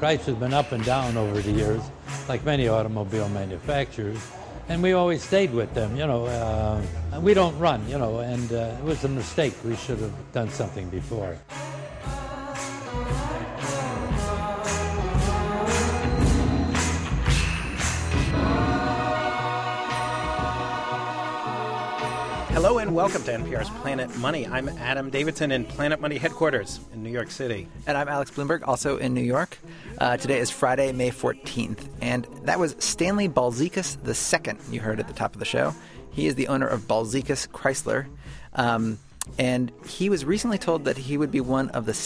Chrysler's been up and down over the years, like many automobile manufacturers, and we always stayed with them, we don't run, and it was a mistake. We should have done something before. Hello and welcome to NPR's Planet Money. I'm Adam Davidson in Planet Money headquarters in New York City. And I'm Alex Bloomberg, also in New York. Today is Friday, May 14th, and that was Stanley Balzekas II you heard at the top of the show. He is the owner of Balzekas Chrysler, and he was recently told that he would be one of the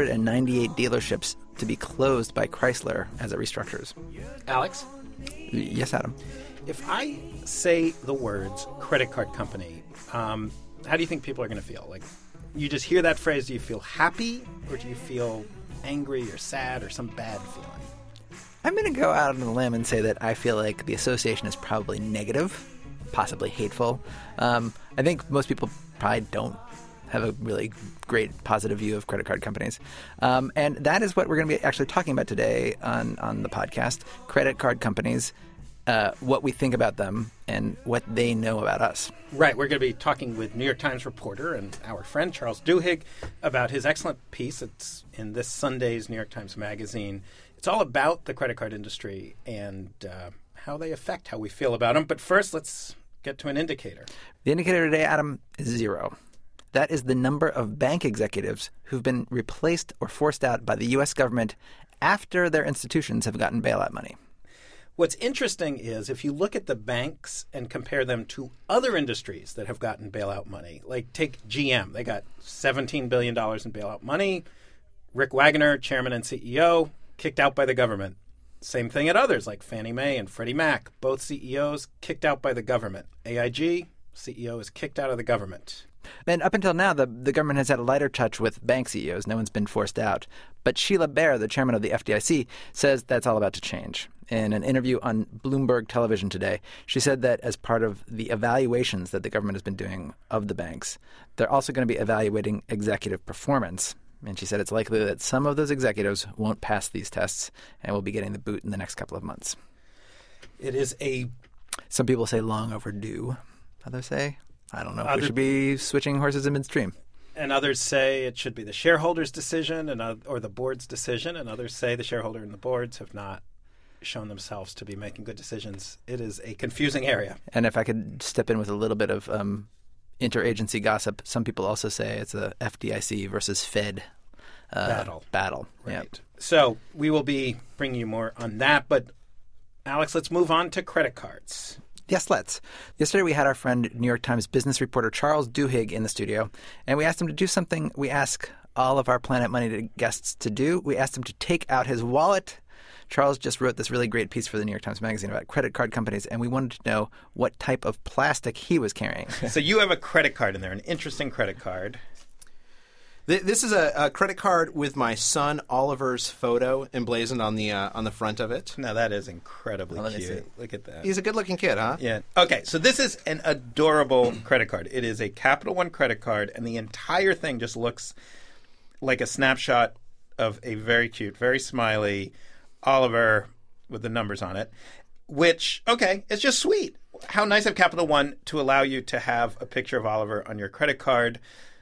798 dealerships to be closed by Chrysler as it restructures. Alex? Yes, Adam? If I say the words credit card company, how do you think people are going to feel? Like, you just hear that phrase, do you feel happy, or do you feel angry or sad or some bad feeling? I'm going to go out on a limb and say that I feel like the association is probably negative, possibly hateful. I think most people probably don't have a really great positive view of credit card companies. And that is what we're going to be actually talking about today on the podcast, credit card companies. What we think about them and what they know about us. Right. We're going to be talking with New York Times reporter and our friend Charles Duhigg about his excellent piece. It's in this Sunday's New York Times Magazine. It's all about the credit card industry and how they affect how we feel about them. But first, let's get to an indicator. The indicator today, Adam, is 0. That is the number of bank executives who've been replaced or forced out by the U.S. government after their institutions have gotten bailout money. What's interesting is if you look at the banks and compare them to other industries that have gotten bailout money, like take GM. They got $17 billion in bailout money. Rick Wagoner, chairman and CEO, kicked out by the government. Same thing at others like Fannie Mae and Freddie Mac. Both CEOs kicked out by the government. AIG, CEO is kicked out of the government. And up until now, the government has had a lighter touch with bank CEOs. No one's been forced out. But Sheila Bair, the chairman of the FDIC, says that's all about to change. In an interview on Bloomberg Television today, she said that as part of the evaluations that the government has been doing of the banks, they're also going to be evaluating executive performance. And she said it's likely that some of those executives won't pass these tests and will be getting the boot in the next couple of months. It is Some people say long overdue. Others say, I don't know if we should be switching horses in midstream. And others say it should be the shareholders' decision or the board's decision. And others say the shareholder and the boards have not shown themselves to be making good decisions. It is a confusing area. And if I could step in with a little bit of interagency gossip, some people also say it's a FDIC versus Fed battle. Right. Yep. So we will be bringing you more on that. But, Alex, let's move on to credit cards. Yes, let's. Yesterday we had our friend New York Times business reporter Charles Duhigg in the studio, and we asked him to do something we ask all of our Planet Money guests to do. We asked him to take out his wallet. Charles just wrote this really great piece for the New York Times Magazine about credit card companies, and we wanted to know what type of plastic he was carrying. So you have a credit card in there, an interesting credit card. This is a credit card with my son Oliver's photo emblazoned on the front of it. Now that is incredibly cute. Look at that. He's a good-looking kid, huh? Yeah. Okay, so this is an adorable credit card. It is a Capital One credit card, and the entire thing just looks like a snapshot of a very cute, very smiley Oliver with the numbers on it, which, okay, it's just sweet. How nice of Capital One to allow you to have a picture of Oliver on your credit card.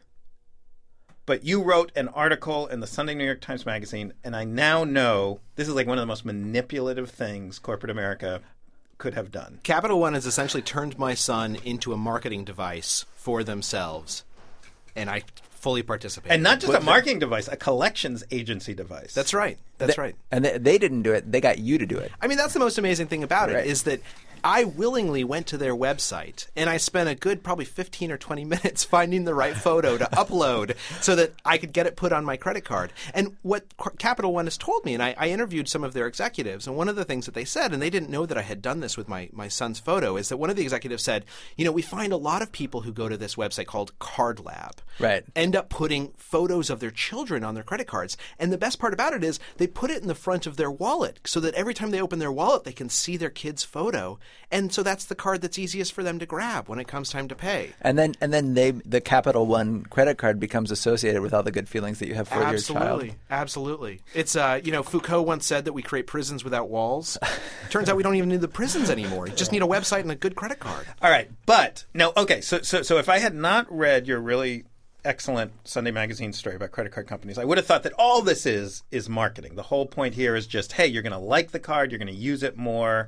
But you wrote an article in the Sunday New York Times Magazine, and I now know this is like one of the most manipulative things corporate America could have done. Capital One has essentially turned my son into a marketing device for themselves, and I fully participate. And not just a marketing device, a collections agency device. That's right. That's right. And they didn't do it. They got you to do it. I mean, that's the most amazing thing about it, is that I willingly went to their website, and I spent a good probably 15 or 20 minutes finding the right photo to upload so that I could get it put on my credit card. And what Capital One has told me, and I interviewed some of their executives, and one of the things that they said, and they didn't know that I had done this with my son's photo, is that one of the executives said, we find a lot of people who go to this website called Card Lab end up putting photos of their children on their credit cards. And the best part about it is they put it in the front of their wallet so that every time they open their wallet, they can see their kid's photo. And so that's the card that's easiest for them to grab when it comes time to pay. And then the Capital One credit card becomes associated with all the good feelings that you have for your child. Absolutely. It's Foucault once said that we create prisons without walls. Turns out we don't even need the prisons anymore. You just need a website and a good credit card. All right, but no, okay. So if I had not read your really excellent Sunday Magazine story about credit card companies, I would have thought that all this is marketing. The whole point here is just, hey, you're going to like the card, you're going to use it more.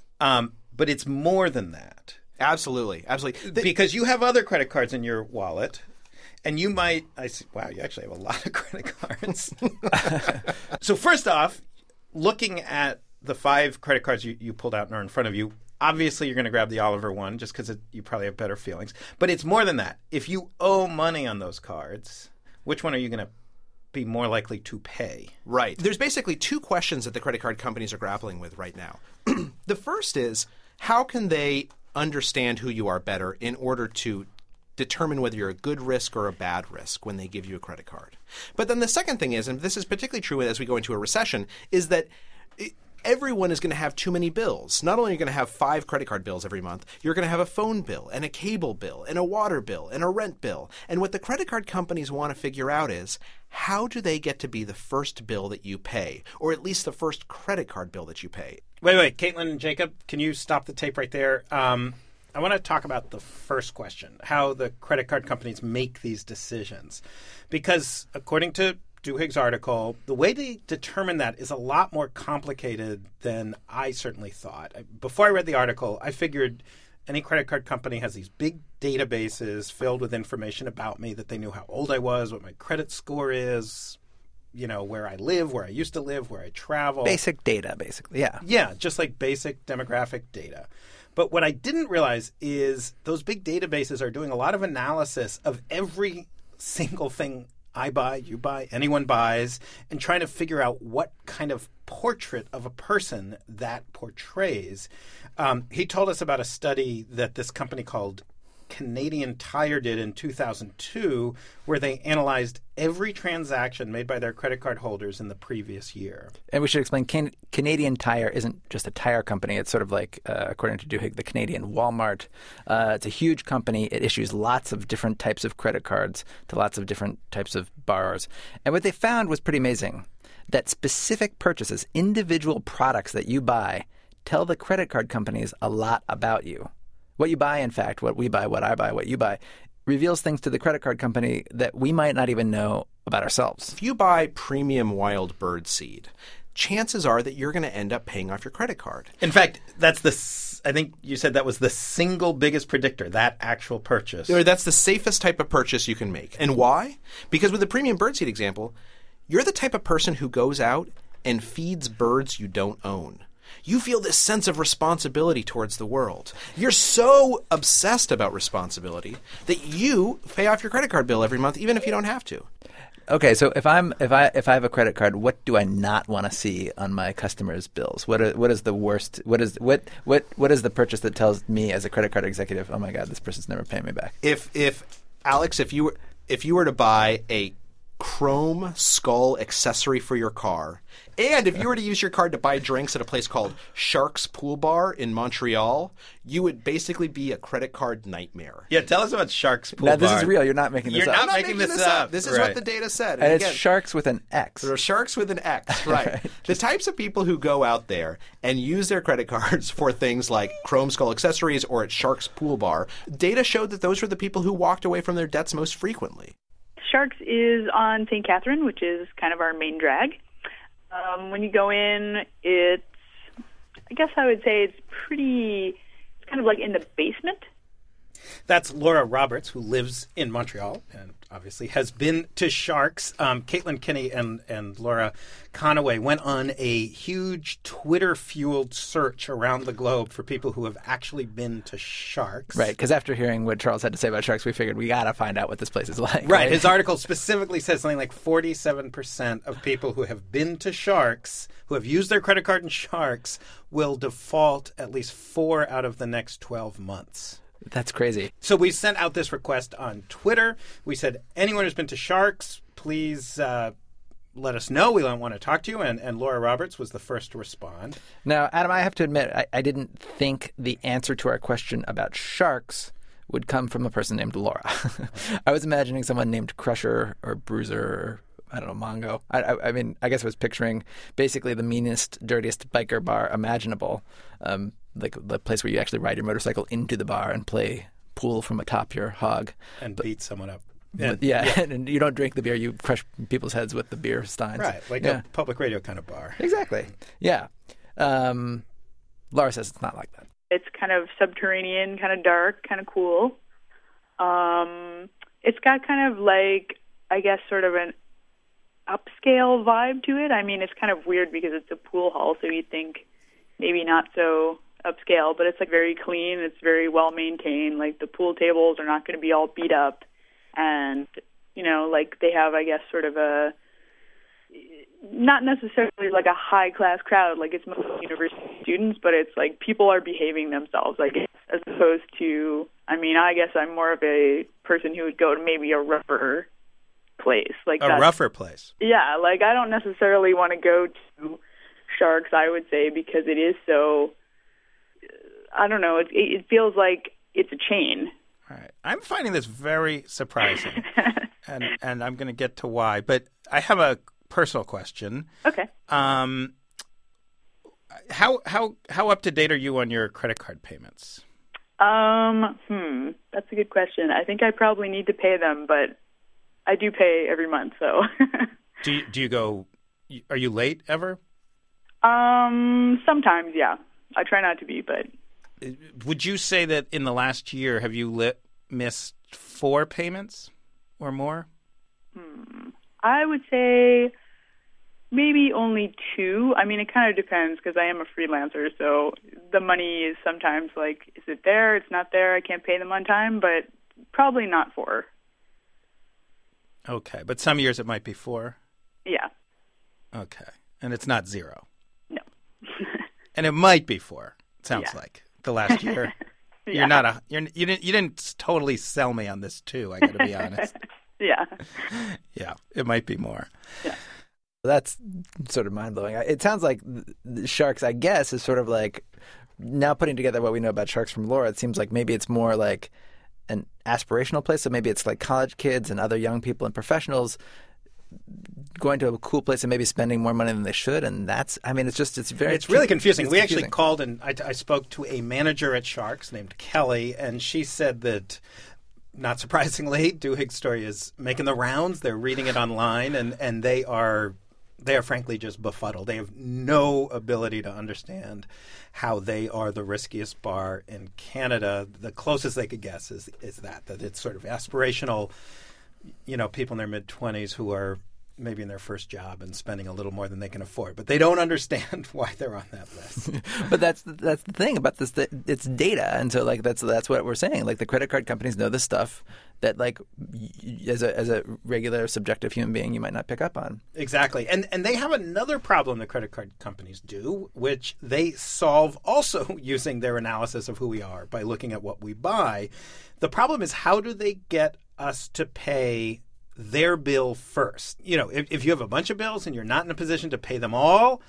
But it's more than that. Absolutely. Because you have other credit cards in your wallet, and you might – wow, you actually have a lot of credit cards. So first off, looking at the 5 credit cards you pulled out and are in front of you, obviously you're going to grab the Oliver one just because you probably have better feelings. But it's more than that. If you owe money on those cards, which one are you going to be more likely to pay? Right. There's basically 2 questions that the credit card companies are grappling with right now. The first is, how can they understand who you are better in order to determine whether you're a good risk or a bad risk when they give you a credit card? But then the second thing is, and this is particularly true as we go into a recession, is that everyone is going to have too many bills. Not only are you going to have 5 credit card bills every month, you're going to have a phone bill and a cable bill and a water bill and a rent bill. And what the credit card companies want to figure out is, how do they get to be the first bill that you pay, or at least the first credit card bill that you pay? Wait, Caitlin and Jacob, can you stop the tape right there? I want to talk about the first question, how the credit card companies make these decisions. Because according to Duhigg's article, the way they determine that is a lot more complicated than I certainly thought. Before I read the article, I figured any credit card company has these big databases filled with information about me, that they knew how old I was, what my credit score is, where I live, where I used to live, where I travel. Basic data, basically, yeah. Yeah, just like basic demographic data. But what I didn't realize is those big databases are doing a lot of analysis of every single thing I buy, you buy, anyone buys, and trying to figure out what kind of portrait of a person that portrays. He told us about a study that this company called Canadian Tire did in 2002, where they analyzed every transaction made by their credit card holders in the previous year. And we should explain, Canadian Tire isn't just a tire company. It's sort of like, according to Duhigg, the Canadian Walmart. It's a huge company. It issues lots of different types of credit cards to lots of different types of borrowers. And what they found was pretty amazing, that specific purchases, individual products that you buy, tell the credit card companies a lot about you. What you buy, in fact, what we buy, what I buy, what you buy, reveals things to the credit card company that we might not even know about ourselves. If you buy premium wild bird seed, chances are that you're going to end up paying off your credit card. In fact, I think you said that was the single biggest predictor, that actual purchase. That's the safest type of purchase you can make. And why? Because with the premium bird seed example, you're the type of person who goes out and feeds birds you don't own. You feel this sense of responsibility towards the world. You're so obsessed about responsibility that you pay off your credit card bill every month, even if you don't have to. Okay, so if I have a credit card, what do I not want to see on my customers' bills? What is the worst? What is the purchase that tells me as a credit card executive, oh my God, this person's never paying me back? If Alex, if you were to buy a chrome skull accessory for your car, and if you were to use your card to buy drinks at a place called Sharks Pool Bar in Montreal, you would basically be a credit card nightmare. Yeah, tell us about Sharks Pool Bar. Bar. This is real. You're not making this up. You're not making this up. This is what the data said. And it's Sharks with an X. There are Sharks with an X, right. The types of people who go out there and use their credit cards for things like chrome skull accessories or at Sharks Pool Bar, data showed that those were the people who walked away from their debts most frequently. Sharks is on St. Catherine, which is kind of our main drag. When you go in, I guess I would say it's kind of like in the basement. That's Laura Roberts, who lives in Montreal and obviously has been to Sharks. Caitlin Kinney and Laura Conaway went on a huge Twitter-fueled search around the globe for people who have actually been to Sharks. Right, because after hearing what Charles had to say about Sharks, we figured we got to find out what this place is like. Right, his article specifically says something like 47% of people who have been to Sharks, who have used their credit card in Sharks, will default at least 4 out of the next 12 months. That's crazy. So we sent out this request on Twitter. We said, anyone who's been to Sharks, please let us know. We want to talk to you. And Laura Roberts was the first to respond. Now, Adam, I have to admit, I didn't think the answer to our question about sharks would come from a person named Laura. I was imagining someone named Crusher or Bruiser or, I don't know, Mongo. I mean, I guess I was picturing basically the meanest, dirtiest biker bar imaginable, like the place where you actually ride your motorcycle into the bar and play pool from atop your hog. And beat someone up. Yeah. And you don't drink the beer. You crush people's heads with the beer steins. Right, like a public radio kind of bar. Exactly. Yeah. Laura says it's not like that. It's kind of subterranean, kind of dark, kind of cool. It's got kind of like, I guess, sort of an upscale vibe to it. I mean, it's kind of weird because it's a pool hall, so you'd think maybe not so upscale, but it's like very clean. It's very well maintained. Like the pool tables are not going to be all beat up. And, you know, like they have, I guess, sort of a, not necessarily like a high-class crowd, like it's mostly university students, but it's like people are behaving themselves, I guess, as opposed to, I mean, I guess I'm more of a person who would go to maybe a rougher place. Like a rougher place? Yeah, like I don't necessarily want to go to Sharks, I would say, because it is so, I don't know, it feels like it's a chain. All right. I'm finding this very surprising, and I'm going to get to why. But I have a personal question. Okay. How up to date are you on your credit card payments? That's a good question. I think I probably need to pay them, but I do pay every month, so. Do you go? Are you late ever? Sometimes, yeah. I try not to be, but. Would you say that in the last year, have you missed 4 payments or more? I would say maybe only 2. I mean, it kind of depends because I am a freelancer, so the money is sometimes like, is it there? It's not there. I can't pay them on time, but probably not 4. Okay, but some years it might be 4? Yeah. Okay, and it's not 0? No. And it might be 4, it sounds like. The last year, Yeah. you didn't totally sell me on this too. I got to be honest. Yeah. Yeah, it might be more. Yeah. That's sort of mind blowing. It sounds like the Sharks, I guess, is sort of like now putting together what we know about Sharks from Laura. It seems like maybe it's more like an aspirational place. So maybe it's like college kids and other young people and professionals going to a cool place and maybe spending more money than they should, and that's, I mean, it's really confusing. It's we confusing. actually called and I spoke to a manager at Sharks named Kelly, and she said that, not surprisingly, Duhig's story is making the rounds. They're reading it online, and they are frankly just befuddled. They have no ability to understand how they are the riskiest bar in Canada. The closest they could guess is that it's sort of aspirational, you know, people in their mid-20s who are maybe in their first job and spending a little more than they can afford, but they don't understand why they're on that list. But that's the thing about this. It's data, and so like that's what we're saying. Like the credit card companies know this stuff that like as a regular subjective human being you might not pick up on. Exactly, and they have another problem the credit card companies do, which they solve also using their analysis of who we are by looking at what we buy. The problem is, how do they get us to pay their bill first? You know, if you have a bunch of bills and you're not in a position to pay them all,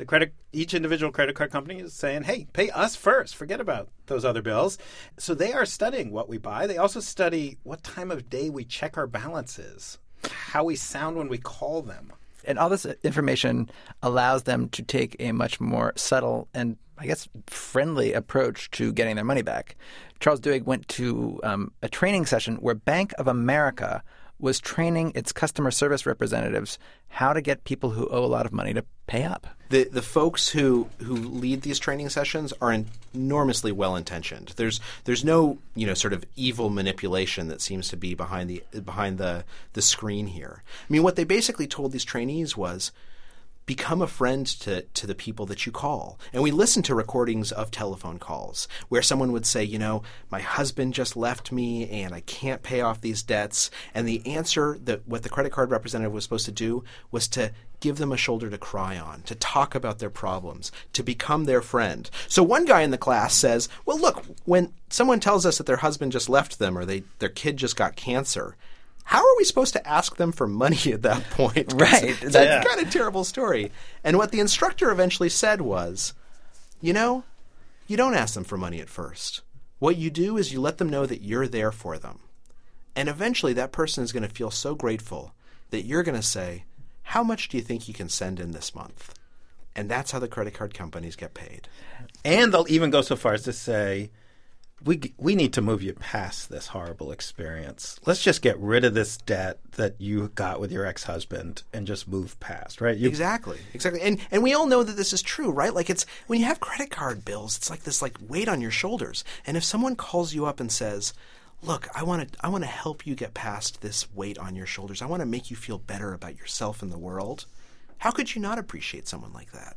each individual credit card company is saying, hey, pay us first. Forget about those other bills. So they are studying what we buy. They also study what time of day we check our balances, how we sound when we call them. And all this information allows them to take a much more subtle and, I guess, friendly approach to getting their money back. Charles Duhigg went to a training session where Bank of America was training its customer service representatives how to get people who owe a lot of money to pay up. The folks who lead these training sessions are enormously well intentioned. There's no sort of evil manipulation that seems to be behind the screen here. I mean, what they basically told these trainees was, become a friend to the people that you call. And we listened to recordings of telephone calls where someone would say, my husband just left me and I can't pay off these debts. And the answer that what the credit card representative was supposed to do was to give them a shoulder to cry on, to talk about their problems, to become their friend. So one guy in the class says, well, look, when someone tells us that their husband just left them or their kid just got cancer, how are we supposed to ask them for money at that point? Right. It's a kind of terrible story. And what the instructor eventually said was, you don't ask them for money at first. What you do is you let them know that you're there for them. And eventually that person is going to feel so grateful that you're going to say, how much do you think you can send in this month? And that's how the credit card companies get paid. And they'll even go so far as to say, we need to move you past this horrible experience. Let's just get rid of this debt that you got with your ex-husband and just move past, right? Exactly. And we all know that this is true, right? Like it's when you have credit card bills, it's like this weight on your shoulders. And if someone calls you up and says, look, I want to help you get past this weight on your shoulders. I want to make you feel better about yourself and the world. How could you not appreciate someone like that?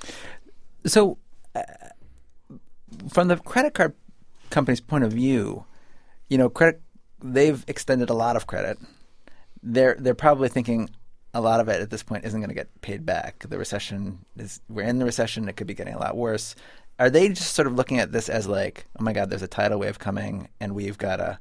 So from the credit card company's point of view, they've extended a lot of credit. They're probably thinking a lot of it at this point isn't going to get paid back. We're in the recession. It could be getting a lot worse. Are they just sort of looking at this as like, oh my God, there's a tidal wave coming, and we've got to?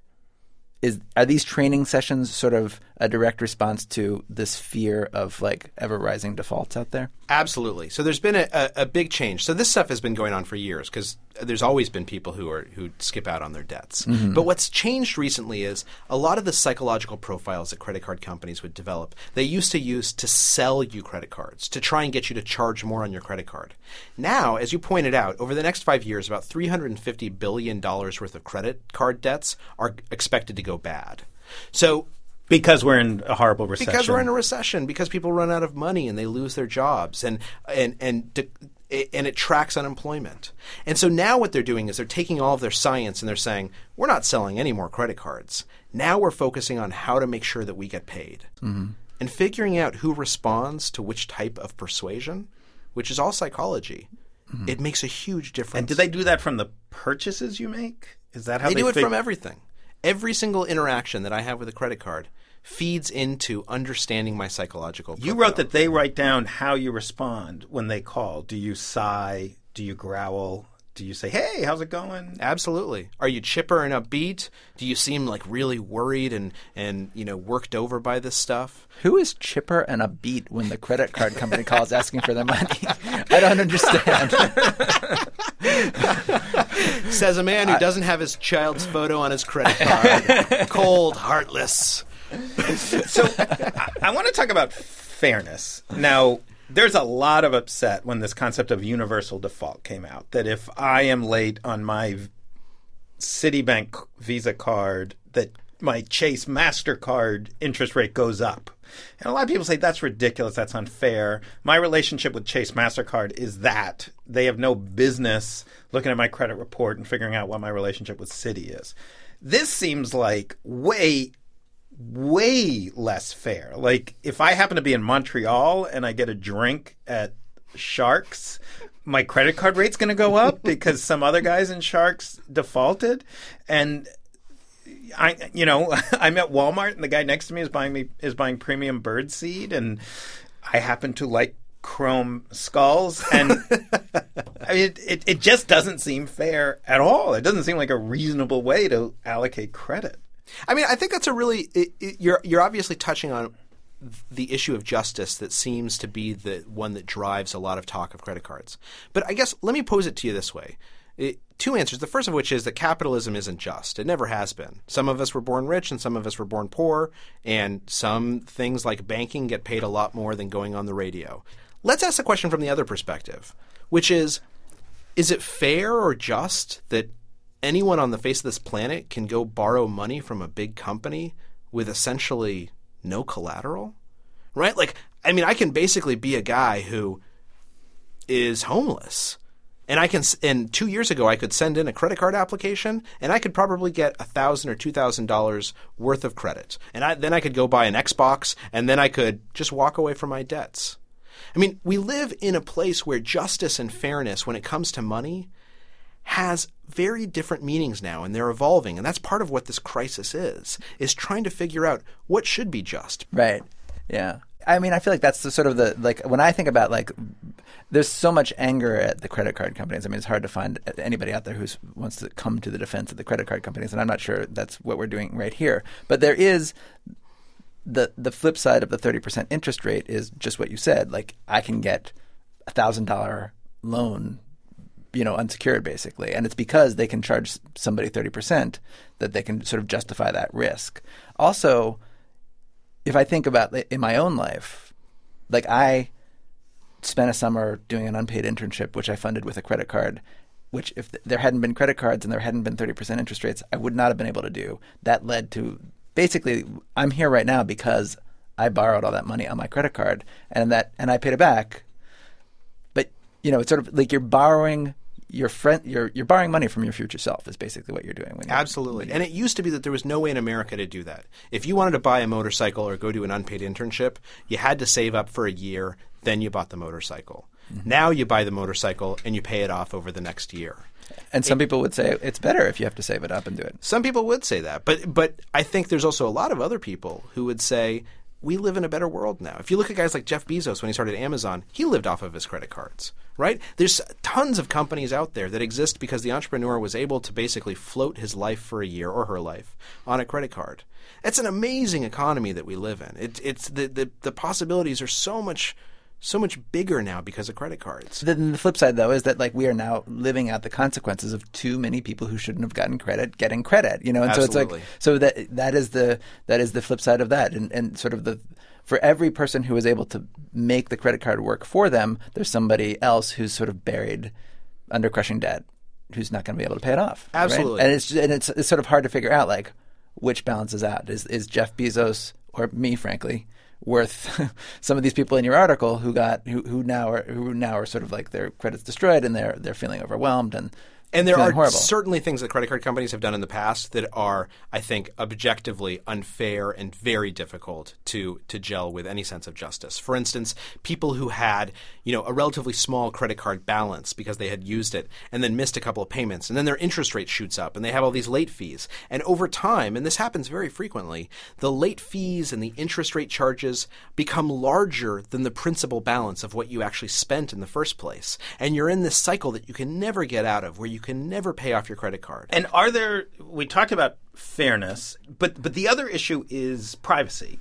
Are these training sessions sort of a direct response to this fear of ever rising defaults out there? Absolutely. So there's been a big change. So this stuff has been going on for years because there's always been people who skip out on their debts. Mm-hmm. But what's changed recently is a lot of the psychological profiles that credit card companies would develop, they used to use to sell you credit cards, to try and get you to charge more on your credit card. Now, as you pointed out, over the next 5 years, about $350 billion worth of credit card debts are expected to go bad. So because we're in a horrible recession. Because we're in a recession. Because people run out of money and they lose their jobs, and it tracks unemployment. And so now what they're doing is they're taking all of their science and they're saying, we're not selling any more credit cards. Now we're focusing on how to make sure that we get paid. Mm-hmm. And figuring out who responds to which type of persuasion, which is all psychology. Mm-hmm. It makes a huge difference. And do they do that from the purchases you make? Is that how they do it from everything? Every single interaction that I have with a credit card feeds into understanding my psychological profile. You wrote that they write down how you respond when they call. Do you sigh? Do you growl? Do you say, hey, how's it going? Absolutely. Are you chipper and upbeat? Do you seem really worried and worked over by this stuff? Who is chipper and upbeat when the credit card company calls asking for their money? I don't understand. Says a man who doesn't have his child's photo on his credit card. Cold, heartless. So I want to talk about fairness. Now, there's a lot of upset when this concept of universal default came out, that if I am late on my Citibank Visa card, that my Chase MasterCard interest rate goes up. And a lot of people say that's ridiculous, that's unfair. My relationship with Chase MasterCard is that. They have no business looking at my credit report and figuring out what my relationship with Citi is. This seems like way less fair. Like, if I happen to be in Montreal and I get a drink at Sharks, my credit card rate's going to go up because some other guys in Sharks defaulted. And I'm at Walmart and the guy next to me is buying premium bird seed, and I happen to like chrome skulls, and I mean, it just doesn't seem fair at all. It doesn't seem like a reasonable way to allocate credit. I mean, I think that's a really you're obviously touching on the issue of justice that seems to be the one that drives a lot of talk of credit cards. But I guess let me pose it to you this way. Two answers. The first of which is that capitalism isn't just. It never has been. Some of us were born rich and some of us were born poor, and some things like banking get paid a lot more than going on the radio. Let's ask the question from the other perspective, which is it fair or just that anyone on the face of this planet can go borrow money from a big company with essentially no collateral? Right? I can basically be a guy who is homeless. And 2 years ago, I could send in a credit card application, and I could probably get $1,000 or $2,000 worth of credit. And then I could go buy an Xbox, and then I could just walk away from my debts. I mean, we live in a place where justice and fairness, when it comes to money, has very different meanings now, and they're evolving. And that's part of what this crisis is trying to figure out what should be just. Right. Yeah. I mean, I feel like that's the sort of when I think about there's so much anger at the credit card companies. I mean, it's hard to find anybody out there who wants to come to the defense of the credit card companies, and I'm not sure that's what we're doing right here. But there is the flip side of the 30% interest rate is just what you said. Like, I can get $1,000 loan, unsecured basically, and it's because they can charge somebody 30% that they can sort of justify that risk. Also, if I think about in my own life, like I spent a summer doing an unpaid internship, which I funded with a credit card, which if there hadn't been credit cards and there hadn't been 30% interest rates, I would not have been able to do. That led to basically I'm here right now because I borrowed all that money on my credit card and I paid it back. But it's sort of like you're borrowing you're borrowing money from your future self is basically what you're doing. Absolutely. And it used to be that there was no way in America to do that. If you wanted to buy a motorcycle or go do an unpaid internship, you had to save up for a year, then you bought the motorcycle. Mm-hmm. Now you buy the motorcycle and you pay it off over the next year. And some people would say it's better if you have to save it up and do it. Some people would say that. But I think there's also a lot of other people who would say we live in a better world now. If you look at guys like Jeff Bezos when he started Amazon, he lived off of his credit cards, right? There's tons of companies out there that exist because the entrepreneur was able to basically float his life for a year or her life on a credit card. It's an amazing economy that we live in. It's the possibilities are so much bigger now because of credit cards. Then the flip side, though, is that we are now living out the consequences of too many people who shouldn't have gotten credit getting credit. And Absolutely. so that is the flip side of that, and sort of for every person who is able to make the credit card work for them, there's somebody else who's sort of buried under crushing debt, who's not going to be able to pay it off. Absolutely, right? And it's sort of hard to figure out which balances out. Is Jeff Bezos or me, frankly, worth some of these people in your article who now are sort of like their credit's destroyed and they're feeling overwhelmed and there are horrible. Certainly things that credit card companies have done in the past that are, I think, objectively unfair and very difficult to gel with any sense of justice. For instance, people who had a relatively small credit card balance because they had used it and then missed a couple of payments, and then their interest rate shoots up and they have all these late fees. And over time, and this happens very frequently, the late fees and the interest rate charges become larger than the principal balance of what you actually spent in the first place. And you're in this cycle that you can never get out of, where you can never pay off your credit card. And we talked about fairness, but the other issue is privacy.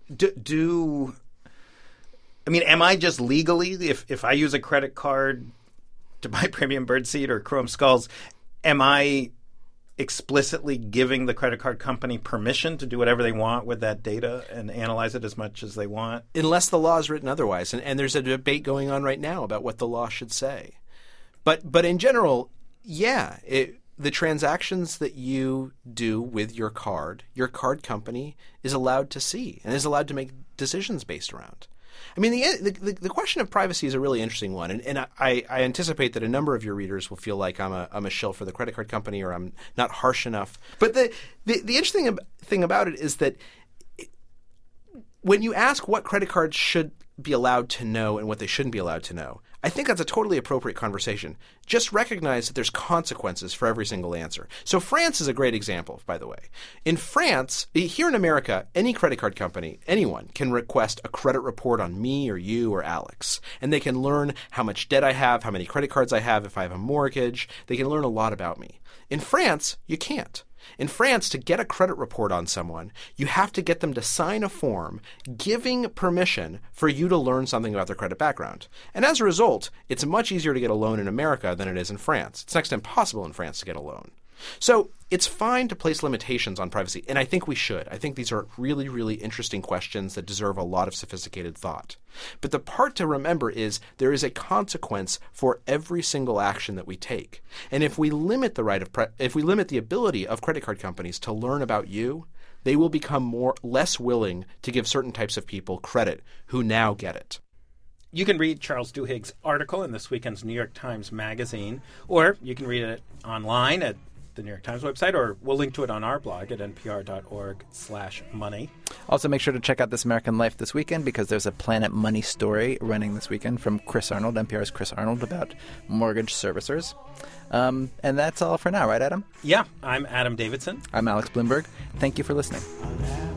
Am I just legally, if I use a credit card to buy Premium Birdseed or Chrome Skulls, am I explicitly giving the credit card company permission to do whatever they want with that data and analyze it as much as they want? Unless the law is written otherwise. And there's a debate going on right now about what the law should say. But in general, yeah, the transactions that you do with your card company is allowed to see and is allowed to make decisions based around. I mean, the question of privacy is a really interesting one, and I anticipate that a number of your readers will feel like I'm a shill for the credit card company or I'm not harsh enough. But the interesting thing about it is that when you ask what credit cards should be allowed to know and what they shouldn't be allowed to know, I think that's a totally appropriate conversation. Just recognize that there's consequences for every single answer. So France is a great example, by the way. In France, here in America, any credit card company, anyone, can request a credit report on me or you or Alex. And they can learn how much debt I have, how many credit cards I have, if I have a mortgage. They can learn a lot about me. In France, you can't. In France, to get a credit report on someone, you have to get them to sign a form giving permission for you to learn something about their credit background. And as a result, it's much easier to get a loan in America than it is in France. It's next to impossible in France to get a loan. So it's fine to place limitations on privacy, and I think we should. I think these are really, really interesting questions that deserve a lot of sophisticated thought. But the part to remember is there is a consequence for every single action that we take. And if we limit the ability of credit card companies to learn about you, they will become less willing to give certain types of people credit who now get it. You can read Charles Duhigg's article in this weekend's New York Times Magazine, or you can read it online at the New York Times website, or we'll link to it on our blog at npr.org/money. Also, make sure to check out This American Life this weekend because there's a Planet Money story running this weekend from Chris Arnold, NPR's Chris Arnold, about mortgage servicers. And that's all for now, right, Adam? Yeah, I'm Adam Davidson. I'm Alex Bloomberg. Thank you for listening.